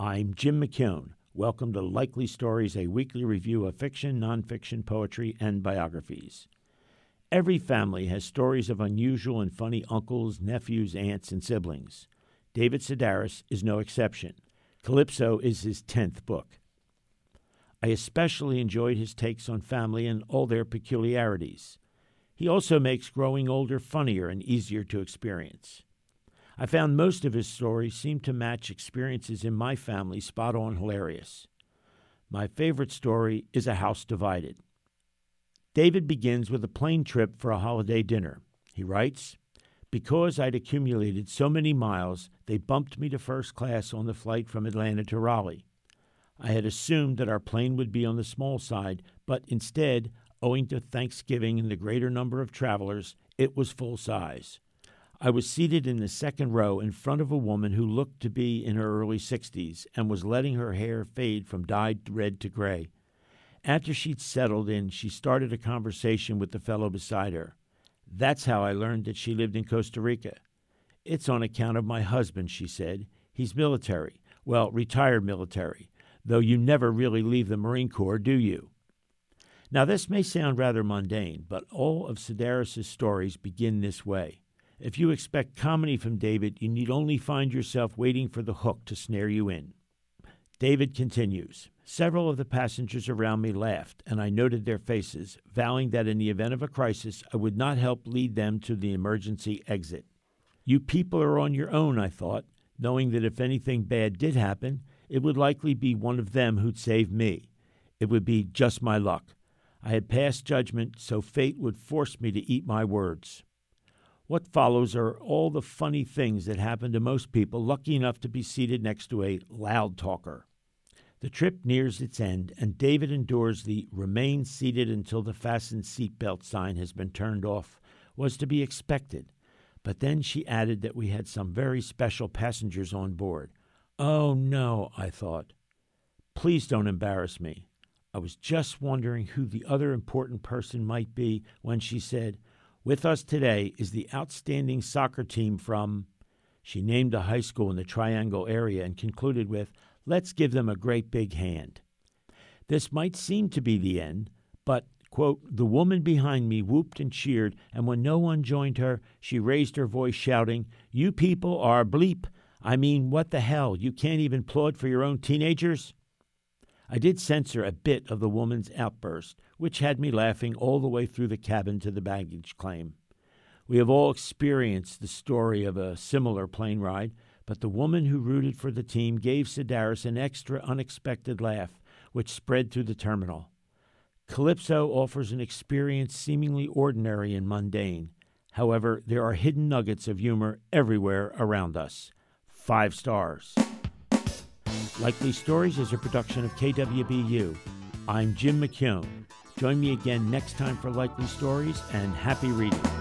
I'm Jim McKeown. Welcome to Likely Stories, a weekly review of fiction, nonfiction, poetry, and biographies. Every family has stories of unusual and funny uncles, nephews, aunts, and siblings. David Sedaris is no exception. Calypso is his 10th book. I especially enjoyed his takes on family and all their peculiarities. He also makes growing older funnier and easier to experience. I found most of his stories seemed to match experiences in my family spot on hilarious. My favorite story is A House Divided. David begins with a plane trip for a holiday dinner. He writes, "Because I'd accumulated so many miles, they bumped me to first class on the flight from Atlanta to Raleigh. I had assumed that our plane would be on the small side, but instead, owing to Thanksgiving and the greater number of travelers, it was full size. I was seated in the second row in front of a woman who looked to be in her early 60s and was letting her hair fade from dyed red to gray. After she'd settled in, she started a conversation with the fellow beside her. That's how I learned that she lived in Costa Rica. It's on account of my husband, she said. He's military. Well, retired military, though you never really leave the Marine Corps, do you?" Now, this may sound rather mundane, but all of Sedaris' stories begin this way. If you expect comedy from David, you need only find yourself waiting for the hook to snare you in. David continues, "Several of the passengers around me laughed, and I noted their faces, vowing that in the event of a crisis, I would not help lead them to the emergency exit. You people are on your own, I thought, knowing that if anything bad did happen, it would likely be one of them who'd save me. It would be just my luck. I had passed judgment, so fate would force me to eat my words." What follows are all the funny things that happen to most people lucky enough to be seated next to a loud talker. The trip nears its end, and David endures the "remain seated until the fastened seatbelt sign has been turned off" was to be expected. But then she added that we had some very special passengers on board. Oh no, I thought. Please don't embarrass me. I was just wondering who the other important person might be when she said, "With us today is the outstanding soccer team from..." She named a high school in the Triangle area and concluded with, "Let's give them a great big hand." This might seem to be the end, but, quote, "the woman behind me whooped and cheered, and when no one joined her, she raised her voice shouting, 'You people are bleep. I mean, what the hell, you can't even applaud for your own teenagers?'" I did censor a bit of the woman's outburst, which had me laughing all the way through the cabin to the baggage claim. We have all experienced the story of a similar plane ride, but the woman who rooted for the team gave Sedaris an extra unexpected laugh, which spread through the terminal. Calypso offers an experience seemingly ordinary and mundane. However, there are hidden nuggets of humor everywhere around us. 5 stars. Likely Stories is a production of KWBU. I'm Jim McKeown. Join me again next time for Likely Stories, and happy reading.